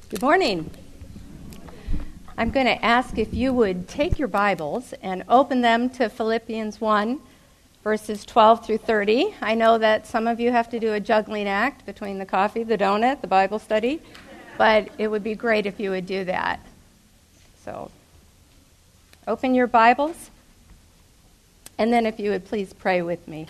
Good morning. I'm going to ask if you would take your Bibles and open them to Philippians 1, verses 12 through 30. I know that some of you have to do a juggling act between the coffee, the donut, the Bible study, but it would be great if you would do that. So, open your Bibles, and then if you would please pray with me.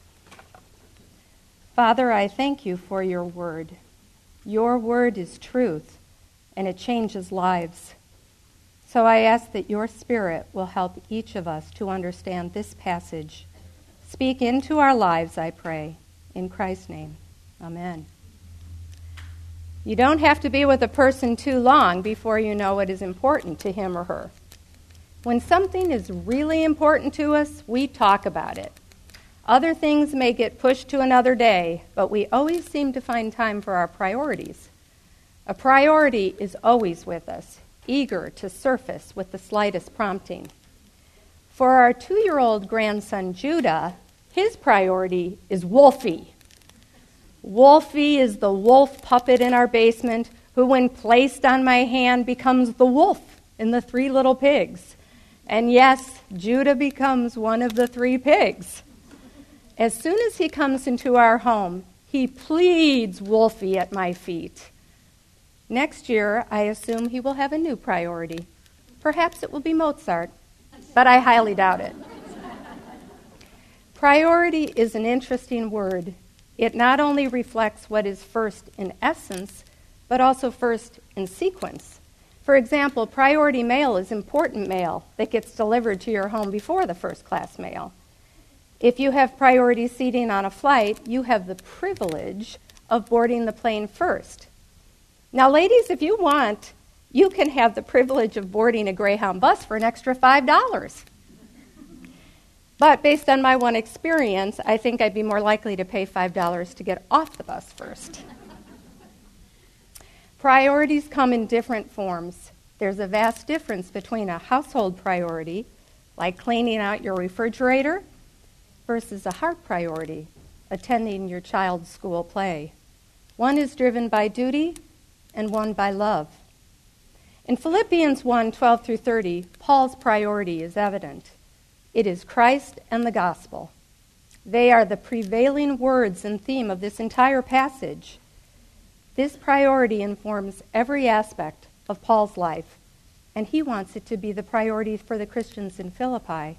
Father, I thank you for your word. Your word is truth, and it changes lives. So I ask that your Spirit will help each of us to understand this passage. Speak into our lives, I pray. In Christ's name, amen. You don't have to be with a person too long before you know what is important to him or her. When something is really important to us, we talk about it. Other things may get pushed to another day, but we always seem to find time for our priorities. A priority is always with us, eager to surface with the slightest prompting. For our 2-year-old grandson, Judah, his priority is Wolfie. Wolfie is the wolf puppet in our basement who, when placed on my hand, becomes the wolf in the 3 little pigs. And yes, Judah becomes one of the 3 pigs. As soon as he comes into our home, he pleads Wolfie at my feet. Next year, I assume he will have a new priority. Perhaps it will be Mozart, but I highly doubt it. Priority is an interesting word. It not only reflects what is first in essence, but also first in sequence. For example, priority mail is important mail that gets delivered to your home before the first-class mail. If you have priority seating on a flight, you have the privilege of boarding the plane first. Now, ladies, if you want, you can have the privilege of boarding a Greyhound bus for an extra $5. But based on my one experience, I think I'd be more likely to pay $5 to get off the bus first. Priorities come in different forms. There's a vast difference between a household priority, like cleaning out your refrigerator, versus a heart priority, attending your child's school play. One is driven by duty, and one by love. In Philippians 1, 12 through 30, Paul's priority is evident. It is Christ and the gospel. They are the prevailing words and theme of this entire passage. This priority informs every aspect of Paul's life, and he wants it to be the priority for the Christians in Philippi.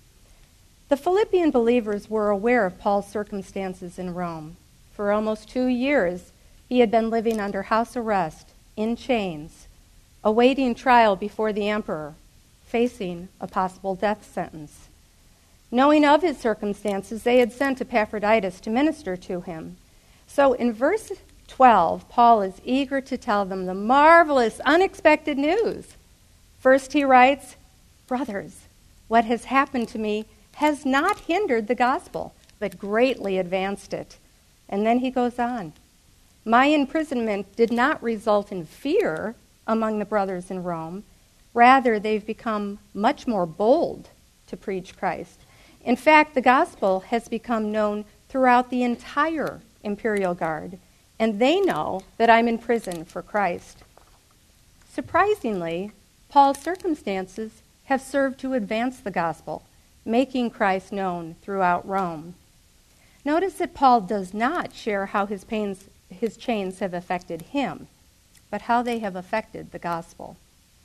The Philippian believers were aware of Paul's circumstances in Rome. For almost 2 years, he had been living under house arrest, in chains, awaiting trial before the emperor, facing a possible death sentence. Knowing of his circumstances, they had sent Epaphroditus to minister to him. So in verse 12, Paul is eager to tell them the marvelous, unexpected news. First he writes, "Brothers, what has happened to me has not hindered the gospel, but greatly advanced it." And then he goes on. "My imprisonment did not result in fear among the brothers in Rome. Rather, they've become much more bold to preach Christ. In fact, the gospel has become known throughout the entire imperial guard, and they know that I'm in prison for Christ." Surprisingly, Paul's circumstances have served to advance the gospel, making Christ known throughout Rome. Notice that Paul does not share how his chains have affected him, but how they have affected the gospel.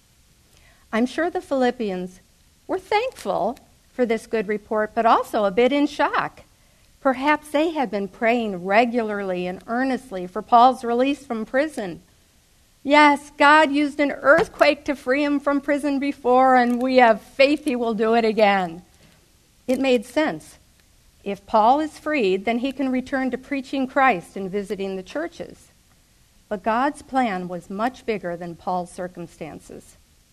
I'm sure the Philippians were thankful for this good report, but also a bit in shock. Perhaps they had been praying regularly and earnestly for Paul's release from prison. Yes, God used an earthquake to free him from prison before, and we have faith he will do it again. It made sense. If Paul is freed, then he can return to preaching Christ and visiting the churches. But God's plan was much bigger than Paul's circumstances.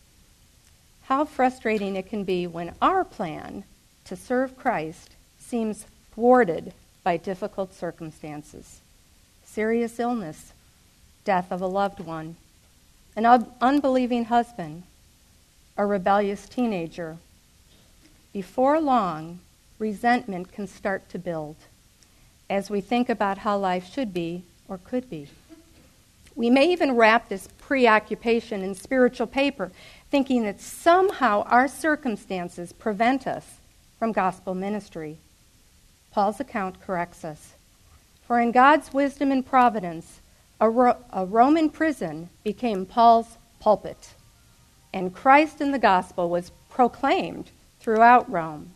How frustrating it can be when our plan to serve Christ seems thwarted by difficult circumstances. Serious illness, death of a loved one, an unbelieving husband, a rebellious teenager. Before long, resentment can start to build as we think about how life should be or could be. We may even wrap this preoccupation in spiritual paper, thinking that somehow our circumstances prevent us from gospel ministry. Paul's account corrects us. For in God's wisdom and providence, a Roman prison became Paul's pulpit, and Christ in the gospel was proclaimed throughout Rome.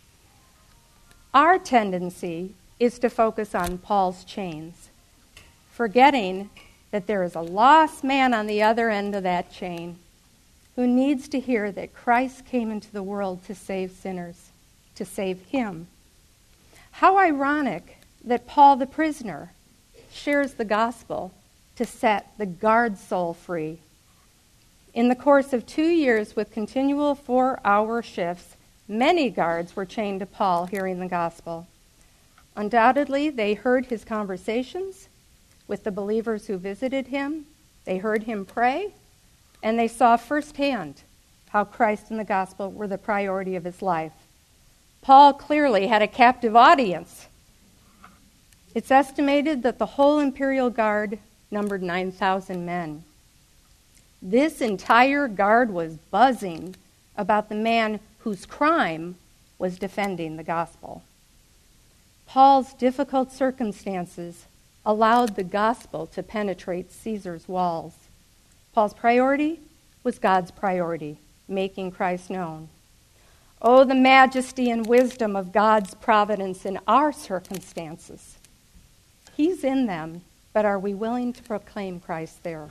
Our tendency is to focus on Paul's chains, forgetting that there is a lost man on the other end of that chain who needs to hear that Christ came into the world to save sinners, to save him. How ironic that Paul the prisoner shares the gospel to set the guard soul free. In the course of 2 years with continual 4-hour shifts, many guards were chained to Paul hearing the gospel. Undoubtedly, they heard his conversations with the believers who visited him. They heard him pray, and they saw firsthand how Christ and the gospel were the priority of his life. Paul clearly had a captive audience. It's estimated that the whole imperial guard numbered 9,000 men. This entire guard was buzzing about the man whose crime was defending the gospel. Paul's difficult circumstances allowed the gospel to penetrate Caesar's walls. Paul's priority was God's priority, making Christ known. Oh, the majesty and wisdom of God's providence in our circumstances. He's in them, but are we willing to proclaim Christ there?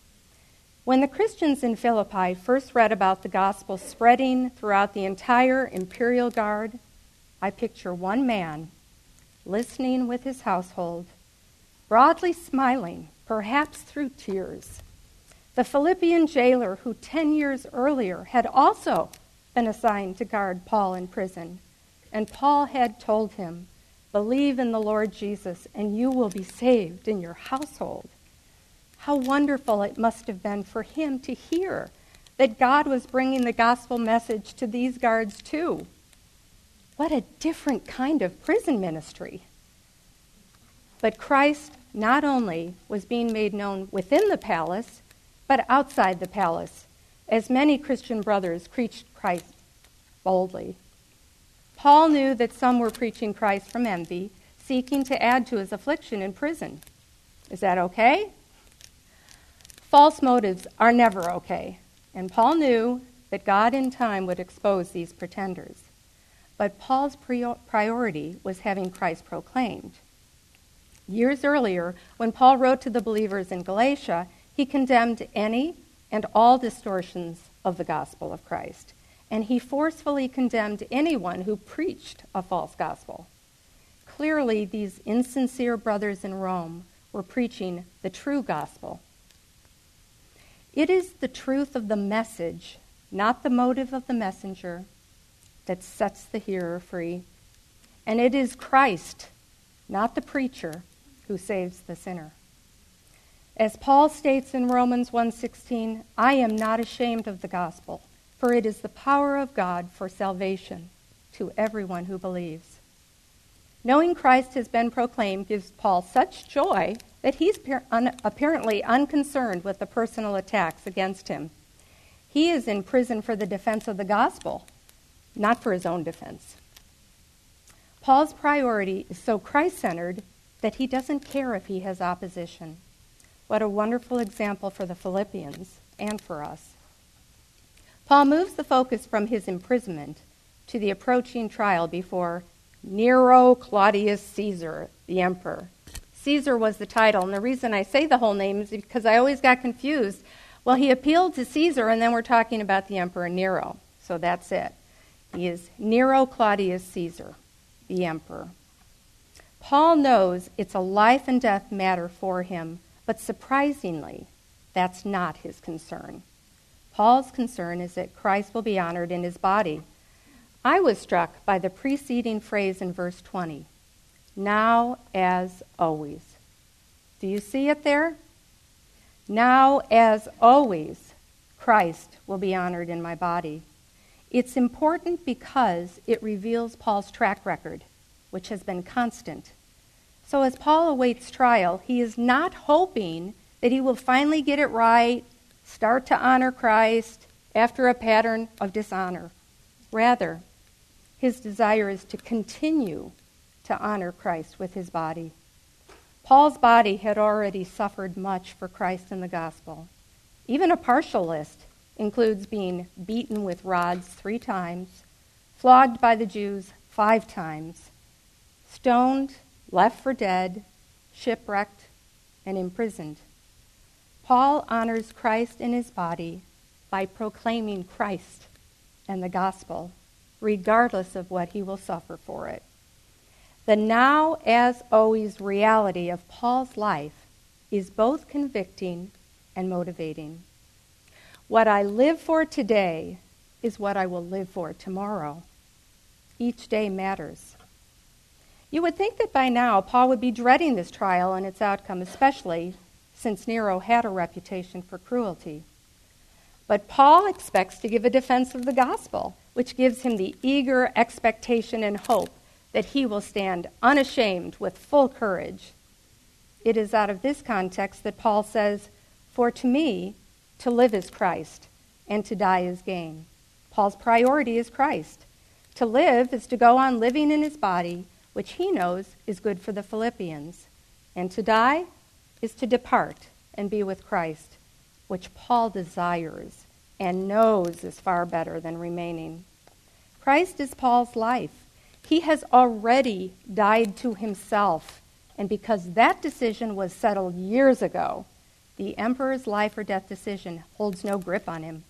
When the Christians in Philippi first read about the gospel spreading throughout the entire imperial guard, I picture one man listening with his household, broadly smiling, perhaps through tears. The Philippian jailer who 10 years earlier had also been assigned to guard Paul in prison, and Paul had told him, "Believe in the Lord Jesus, and you will be saved in your household." How wonderful it must have been for him to hear that God was bringing the gospel message to these guards too. What a different kind of prison ministry. But Christ not only was being made known within the palace, but outside the palace, as many Christian brothers preached Christ boldly. Paul knew that some were preaching Christ from envy, seeking to add to his affliction in prison. Is that okay? False motives are never okay, and Paul knew that God in time would expose these pretenders. But Paul's priority was having Christ proclaimed. Years earlier, when Paul wrote to the believers in Galatia, he condemned any and all distortions of the gospel of Christ, and he forcefully condemned anyone who preached a false gospel. Clearly, these insincere brothers in Rome were preaching the true gospel. It is the truth of the message, not the motive of the messenger, that sets the hearer free. And it is Christ, not the preacher, who saves the sinner. As Paul states in Romans 1:16, "I am not ashamed of the gospel, for it is the power of God for salvation to everyone who believes." Knowing Christ has been proclaimed gives Paul such joy that he's apparently unconcerned with the personal attacks against him. He is in prison for the defense of the gospel, not for his own defense. Paul's priority is so Christ-centered that he doesn't care if he has opposition. What a wonderful example for the Philippians and for us. Paul moves the focus from his imprisonment to the approaching trial before Nero Claudius Caesar, the emperor. Caesar was the title, and the reason I say the whole name is because I always got confused. Well, he appealed to Caesar, and then we're talking about the emperor Nero, so that's it. He is Nero Claudius Caesar, the emperor. Paul knows it's a life and death matter for him, but surprisingly, that's not his concern. Paul's concern is that Christ will be honored in his body. I was struck by the preceding phrase in verse 20, "Now as always." Do you see it there? Now as always, Christ will be honored in my body. It's important because it reveals Paul's track record, which has been constant. So as Paul awaits trial, he is not hoping that he will finally get it right, start to honor Christ after a pattern of dishonor. Rather, his desire is to continue to honor Christ with his body. Paul's body had already suffered much for Christ in the gospel. Even a partial list includes being beaten with rods 3 times, flogged by the Jews 5 times, stoned, left for dead, shipwrecked, and imprisoned. Paul honors Christ in his body by proclaiming Christ and the gospel, regardless of what he will suffer for it. The now as always reality of Paul's life is both convicting and motivating. What I live for today is what I will live for tomorrow. Each day matters. You would think that by now Paul would be dreading this trial and its outcome, especially since Nero had a reputation for cruelty. But Paul expects to give a defense of the gospel, which gives him the eager expectation and hope that he will stand unashamed with full courage. It is out of this context that Paul says, "For to me, to live is Christ, and to die is gain." Paul's priority is Christ. To live is to go on living in his body, which he knows is good for the Philippians. And to die is to depart and be with Christ, which Paul desires and knows is far better than remaining. Christ is Paul's life. He has already died to himself, and because that decision was settled years ago, the emperor's life or death decision holds no grip on him.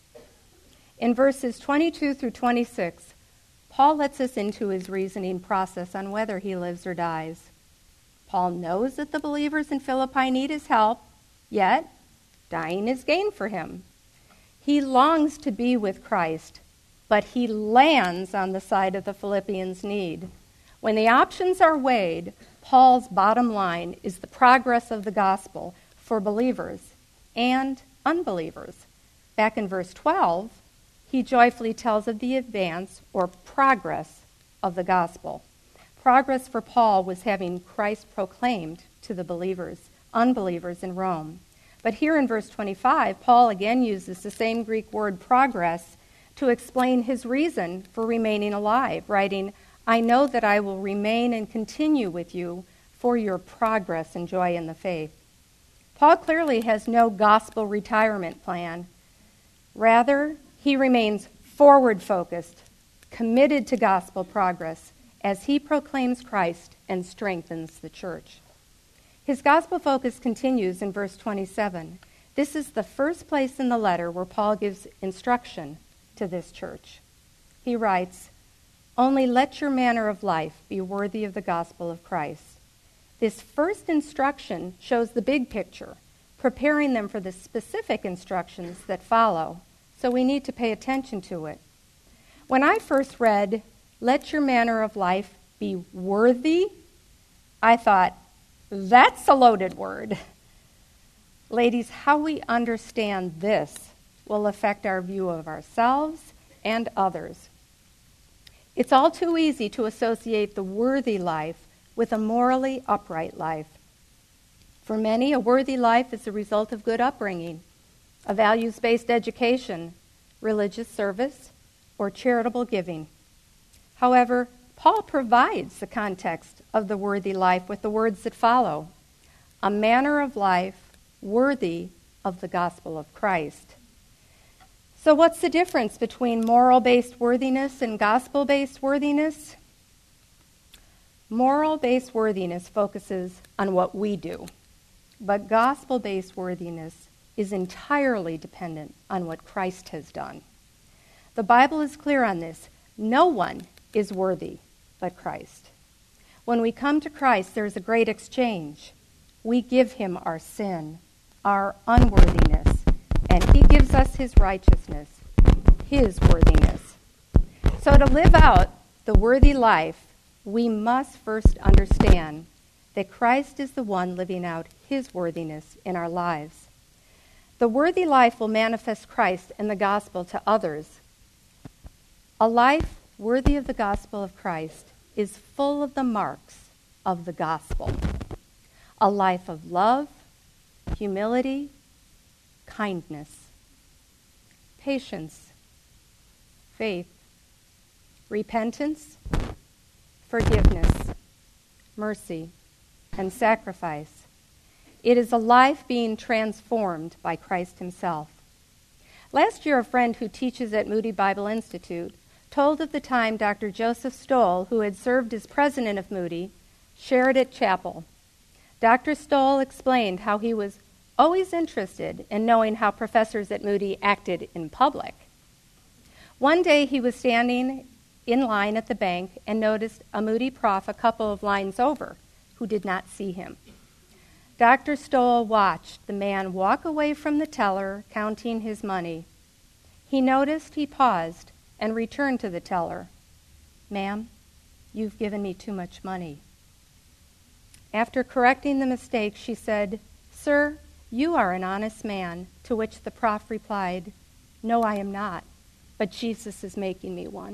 In verses 22 through 26, Paul lets us into his reasoning process on whether he lives or dies. Paul knows that the believers in Philippi need his help, yet dying is gain for him. He longs to be with Christ, but he lands on the side of the Philippians' need. When the options are weighed, Paul's bottom line is the progress of the gospel for believers and unbelievers. Back in verse 12, he joyfully tells of the advance or progress of the gospel. Progress for Paul was having Christ proclaimed to the unbelievers in Rome. But here in verse 25, Paul again uses the same Greek word progress to explain his reason for remaining alive, writing, "I know that I will remain and continue with you for your progress and joy in the faith." Paul clearly has no gospel retirement plan. Rather, he remains forward-focused, committed to gospel progress as he proclaims Christ and strengthens the church. His gospel focus continues in verse 27. This is the first place in the letter where Paul gives instruction to this church. He writes, "Only let your manner of life be worthy of the gospel of Christ." This first instruction shows the big picture, preparing them for the specific instructions that follow, so we need to pay attention to it. When I first read, "Let your manner of life be worthy," I thought, that's a loaded word. Ladies, how we understand this will affect our view of ourselves and others. It's all too easy to associate the worthy life with a morally upright life. For many, a worthy life is the result of good upbringing, a values-based education, religious service, or charitable giving. However, Paul provides the context of the worthy life with the words that follow: a manner of life worthy of the gospel of Christ. So what's the difference between moral-based worthiness and gospel-based worthiness? Moral-based worthiness focuses on what we do, but gospel-based worthiness is entirely dependent on what Christ has done. The Bible is clear on this. No one is worthy but Christ. When we come to Christ, there's a great exchange. We give him our sin, our unworthiness, and he gives us his righteousness, his worthiness. So to live out the worthy life, we must first understand that Christ is the one living out his worthiness in our lives. The worthy life will manifest Christ and the gospel to others. A life worthy of the gospel of Christ is full of the marks of the gospel. A life of love, humility, kindness, patience, faith, repentance, forgiveness, mercy, and sacrifice. It is a life being transformed by Christ himself. Last year, a friend who teaches at Moody Bible Institute told of the time Dr. Joseph Stoll, who had served as president of Moody, shared at chapel. Dr. Stoll explained how he was always interested in knowing how professors at Moody acted in public. One day he was standing in line at the bank and noticed a Moody prof a couple of lines over who did not see him. Dr. Stoll watched the man walk away from the teller, counting his money. He noticed he paused and returned to the teller. "Ma'am, you've given me too much money." After correcting the mistake, she said, "Sir, you are an honest man," to which the prof replied, "No, I am not, but Jesus is making me one."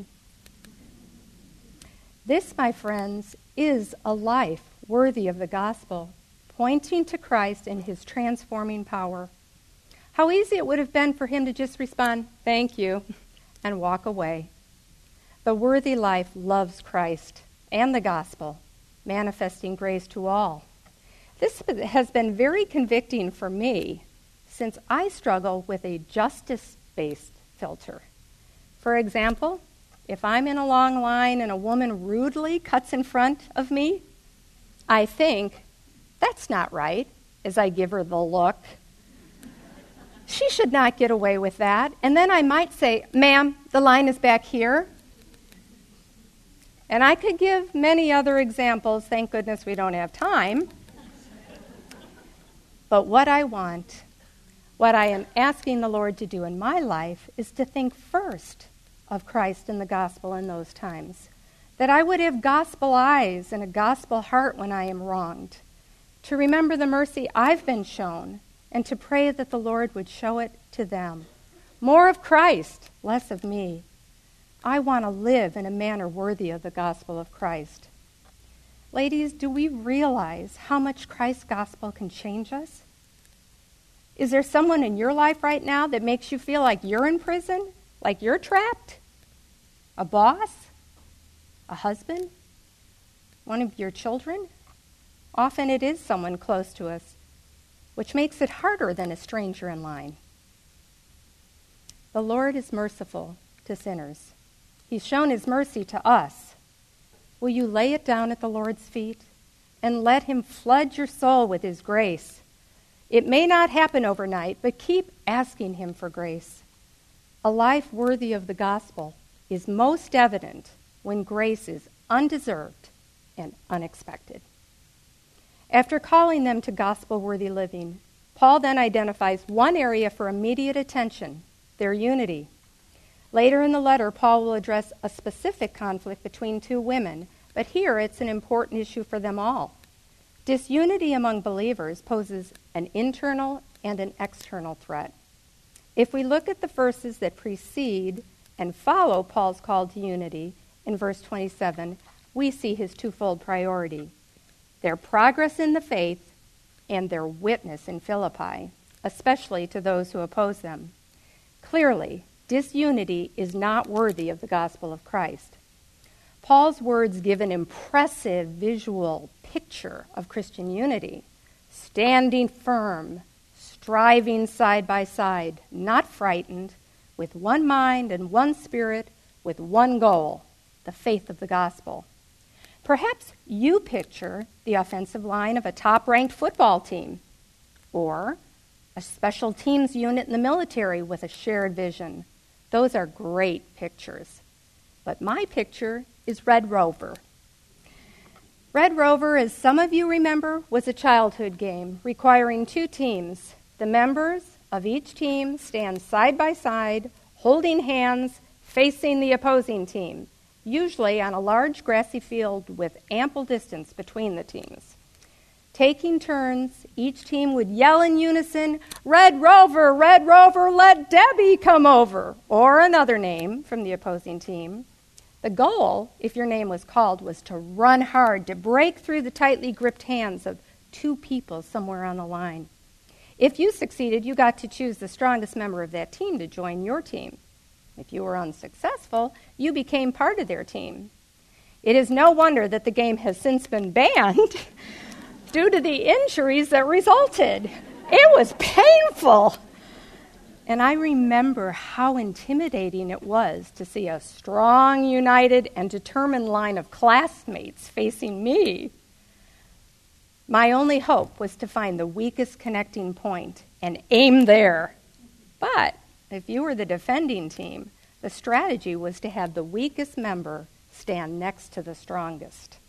This, my friends, is a life worthy of the gospel, pointing to Christ and his transforming power. How easy it would have been for him to just respond, "Thank you," and walk away. The worthy life loves Christ and the gospel, manifesting grace to all. This has been very convicting for me since I struggle with a justice-based filter. For example, if I'm in a long line and a woman rudely cuts in front of me, I think, "That's not right," as I give her the look. She should not get away with that. And then I might say, "Ma'am, the line is back here." And I could give many other examples. Thank goodness we don't have time. But what I want, what I am asking the Lord to do in my life, is to think first of Christ and the gospel in those times. That I would have gospel eyes and a gospel heart when I am wronged. To remember the mercy I've been shown, and to pray that the Lord would show it to them. More of Christ, less of me. I want to live in a manner worthy of the gospel of Christ. Ladies, do we realize how much Christ's gospel can change us? Is there someone in your life right now that makes you feel like you're in prison? Like you're trapped? A boss? A husband? One of your children? Often it is someone close to us, which makes it harder than a stranger in line. The Lord is merciful to sinners. He's shown his mercy to us. Will you lay it down at the Lord's feet and let him flood your soul with his grace? It may not happen overnight, but keep asking him for grace. A life worthy of the gospel is most evident when grace is undeserved and unexpected. After calling them to gospel-worthy living, Paul then identifies one area for immediate attention, their unity. Later in the letter, Paul will address a specific conflict between two women, but here it's an important issue for them all. Disunity among believers poses an internal and an external threat. If we look at the verses that precede and follow Paul's call to unity in verse 27, we see his twofold priority: their progress in the faith and their witness in Philippi, especially to those who oppose them. Clearly, disunity is not worthy of the gospel of Christ. Paul's words give an impressive visual picture of Christian unity: standing firm, striving side by side, not frightened, with one mind and one spirit, with one goal, the faith of the gospel. Perhaps you picture the offensive line of a top-ranked football team, or a special teams unit in the military with a shared vision. Those are great pictures. But my picture is Red Rover. Red Rover, as some of you remember, was a childhood game requiring two teams. The members of each team stand side by side, holding hands, facing the opposing team, usually on a large grassy field with ample distance between the teams. Taking turns, each team would yell in unison, Red Rover, let Debbie come over," or another name from the opposing team. The goal, if your name was called, was to run hard, to break through the tightly gripped hands of two people somewhere on the line. If you succeeded, you got to choose the strongest member of that team to join your team. If you were unsuccessful, you became part of their team. It is no wonder that the game has since been banned due to the injuries that resulted. It was painful. And I remember how intimidating it was to see a strong, united, and determined line of classmates facing me. My only hope was to find the weakest connecting point and aim there. But if you were the defending team, the strategy was to have the weakest member stand next to the strongest.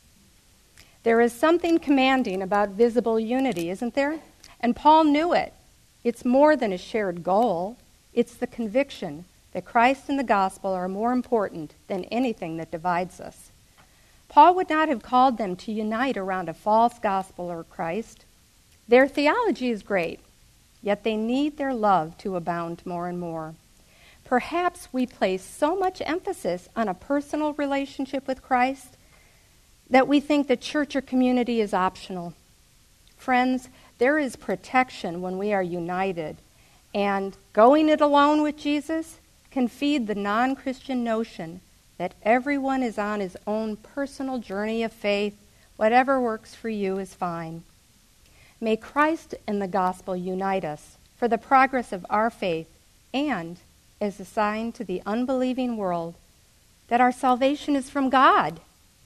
There is something commanding about visible unity, isn't there? And Paul knew it. It's more than a shared goal. It's the conviction that Christ and the gospel are more important than anything that divides us. Paul would not have called them to unite around a false gospel or Christ. Their theology is great, yet they need their love to abound more and more. Perhaps we place so much emphasis on a personal relationship with Christ that we think that church or community is optional. Friends, there is protection when we are united, and going it alone with Jesus can feed the non-Christian notion that everyone is on his own personal journey of faith. Whatever works for you is fine. May Christ and the gospel unite us for the progress of our faith and as a sign to the unbelieving world that our salvation is from God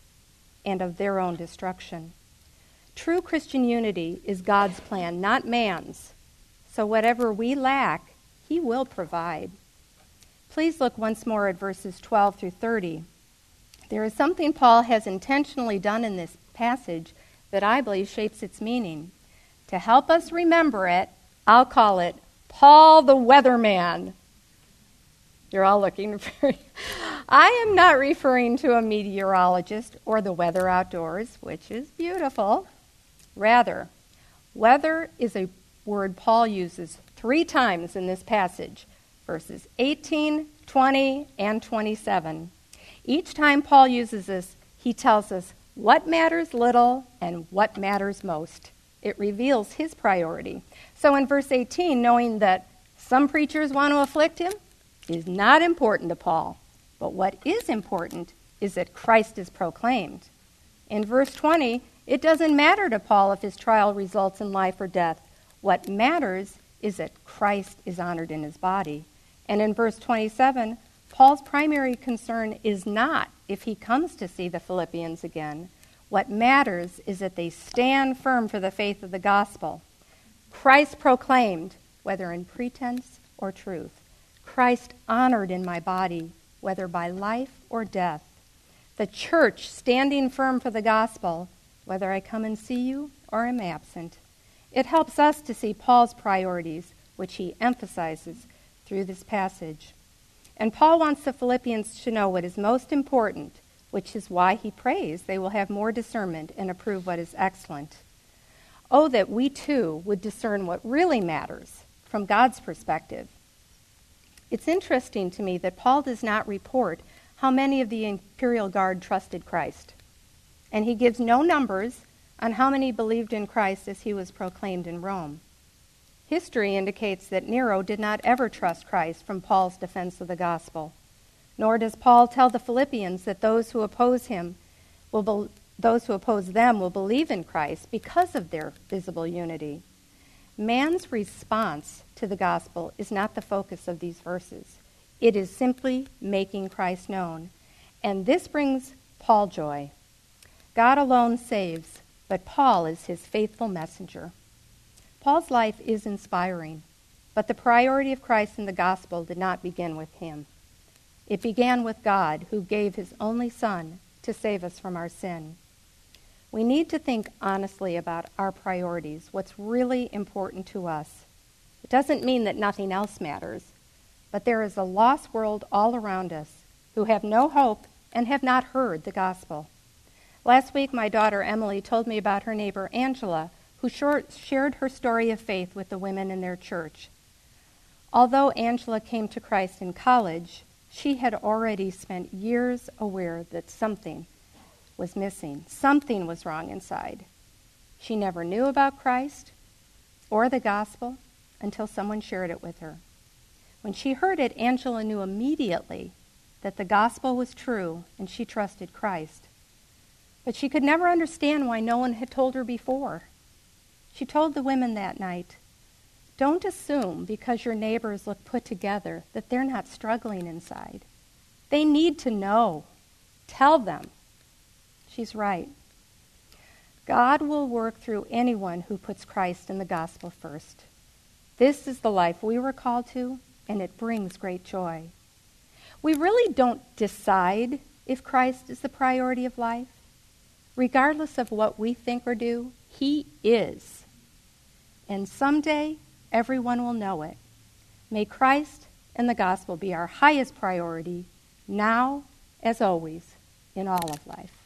and of their own destruction. True Christian unity is God's plan, not man's. So whatever we lack, he will provide. Please look once more at verses 12 through 30. There is something Paul has intentionally done in this passage that I believe shapes its meaning. To help us remember it, I'll call it Paul the Weatherman. You're all looking very... I am not referring to a meteorologist or the weather outdoors, which is beautiful. Rather, weather is a word Paul uses 3 times in this passage, verses 18, 20, and 27. Each time Paul uses this, he tells us what matters little and what matters most. It reveals his priority. So in verse 18, knowing that some preachers want to afflict him is not important to Paul. But what is important is that Christ is proclaimed. In verse 20, it doesn't matter to Paul if his trial results in life or death. What matters is that Christ is honored in his body. And in verse 27, Paul's primary concern is not if he comes to see the Philippians again. What matters is that they stand firm for the faith of the gospel. Christ proclaimed, whether in pretense or truth. Christ honored in my body, whether by life or death. The church standing firm for the gospel, whether I come and see you or am absent. It helps us to see Paul's priorities, which he emphasizes through this passage. And Paul wants the Philippians to know what is most important, which is why he prays they will have more discernment and approve what is excellent. Oh, that we too would discern what really matters from God's perspective. It's interesting to me that Paul does not report how many of the imperial guard trusted Christ. And he gives no numbers on how many believed in Christ as he was proclaimed in Rome. History indicates that Nero did not ever trust Christ from Paul's defense of the gospel. Nor does Paul tell the Philippians that those who oppose them will believe in Christ because of their visible unity. Man's response to the gospel is not the focus of these verses. It is simply making Christ known. And this brings Paul joy. God alone saves, but Paul is his faithful messenger. Paul's life is inspiring, but the priority of Christ and the gospel did not begin with him. It began with God, who gave his only Son to save us from our sin. We need to think honestly about our priorities, what's really important to us. It doesn't mean that nothing else matters, but there is a lost world all around us who have no hope and have not heard the gospel. Last week, my daughter Emily told me about her neighbor Angela, who shared her story of faith with the women in their church. Although Angela came to Christ in college, she had already spent years aware that something was missing. Something was wrong inside. She never knew about Christ. or the gospel until someone shared it with her. When she heard it, Angela knew immediately that the gospel was true and she trusted Christ. But she could never understand why no one had told her before. She told the women that night, "Don't assume because your neighbors look put together that they're not struggling inside. They need to know. Tell them." She's right. God will work through anyone who puts Christ and the gospel first. This is the life we were called to, and it brings great joy. We really don't decide if Christ is the priority of life. Regardless of what we think or do, he is. And someday, everyone will know it. May Christ and the gospel be our highest priority, now as always, in all of life.